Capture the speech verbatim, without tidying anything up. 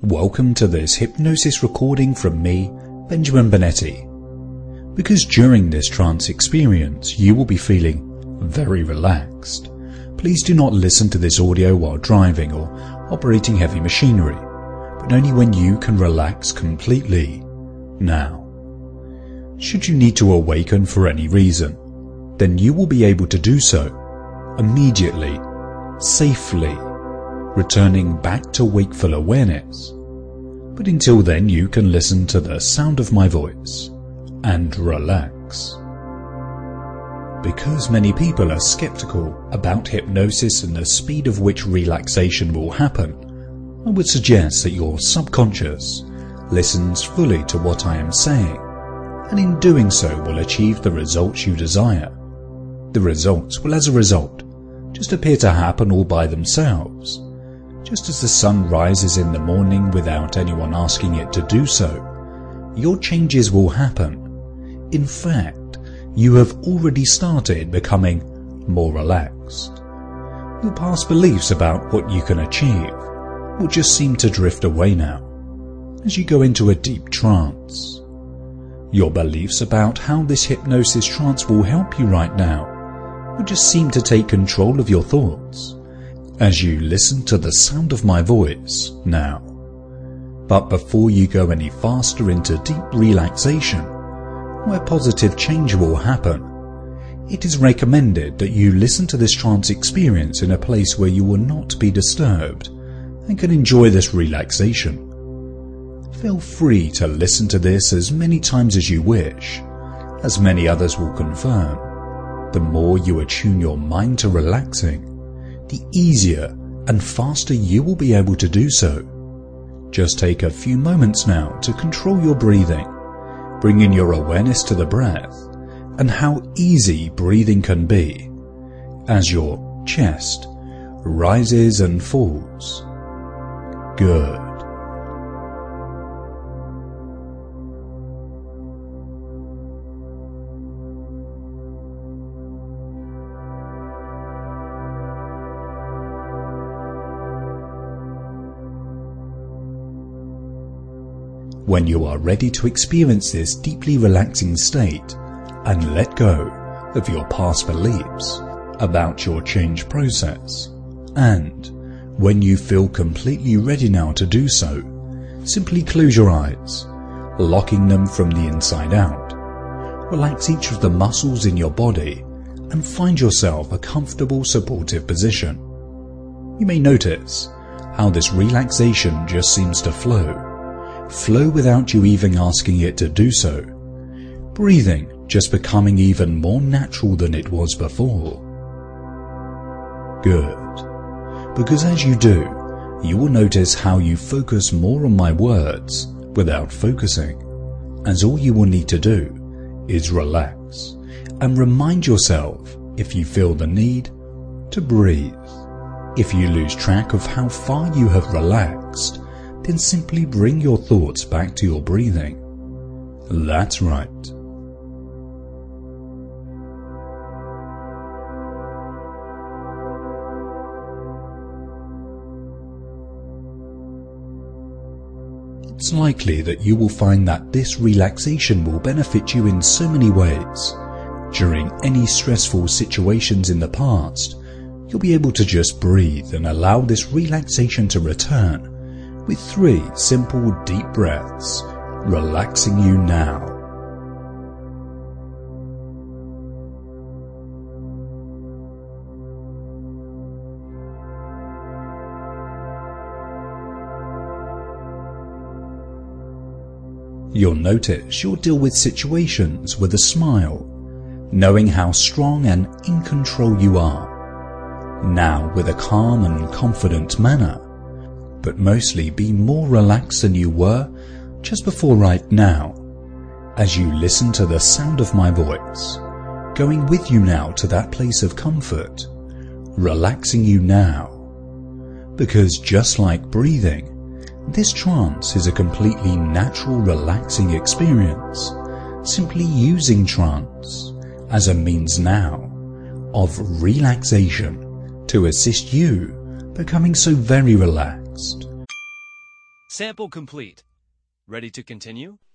Welcome to this hypnosis recording from me, Benjamin Bonetti. Because during this trance experience you will be feeling very relaxed, please do not listen to this audio while driving or operating heavy machinery, but only when you can relax completely now. Should you need to awaken for any reason, then you will be able to do so immediately, safely, returning back to wakeful awareness. But until then you can listen to the sound of my voice and relax. Because many people are skeptical about hypnosis and the speed of which relaxation will happen, I would suggest that your subconscious listens fully to what I am saying, and in doing so will achieve the results you desire. The results will as a result just appear to happen all by themselves. Just as the sun rises in the morning without anyone asking it to do so, your changes will happen. In fact, you have already started becoming more relaxed. Your past beliefs about what you can achieve will just seem to drift away now, as you go into a deep trance. Your beliefs about how this hypnosis trance will help you right now will just seem to take control of your thoughts as you listen to the sound of my voice now. But before you go any faster into deep relaxation, where positive change will happen, it is recommended that you listen to this trance experience in a place where you will not be disturbed and can enjoy this relaxation. Feel free to listen to this as many times as you wish. As many others will confirm, the more you attune your mind to relaxing, the easier and faster you will be able to do so. Just take a few moments now to control your breathing, bringing your awareness to the breath and how easy breathing can be as your chest rises and falls. Good. When you are ready to experience this deeply relaxing state and let go of your past beliefs about your change process, and when you feel completely ready now to do so, simply close your eyes, locking them from the inside out. Relax each of the muscles in your body and find yourself a comfortable, supportive position. You may notice how this relaxation just seems to flow. Flow without you even asking it to do so. Breathing just becoming even more natural than it was before. Good. Because as you do, you will notice how you focus more on my words without focusing, as all you will need to do is relax and remind yourself, if you feel the need, to breathe. If you lose track of how far you have relaxed, then simply bring your thoughts back to your breathing. That's right. It's likely that you will find that this relaxation will benefit you in so many ways. During any stressful situations in the past, you'll be able to just breathe and allow this relaxation to return with three simple deep breaths, relaxing you now. You'll notice you'll deal with situations with a smile, knowing how strong and in control you are. Now with a calm and confident manner, but mostly be more relaxed than you were just before right now, as you listen to the sound of my voice, going with you now to that place of comfort, relaxing you now. Because just like breathing, this trance is a completely natural relaxing experience, simply using trance as a means now of relaxation to assist you becoming so very relaxed. Sample complete. Ready to continue?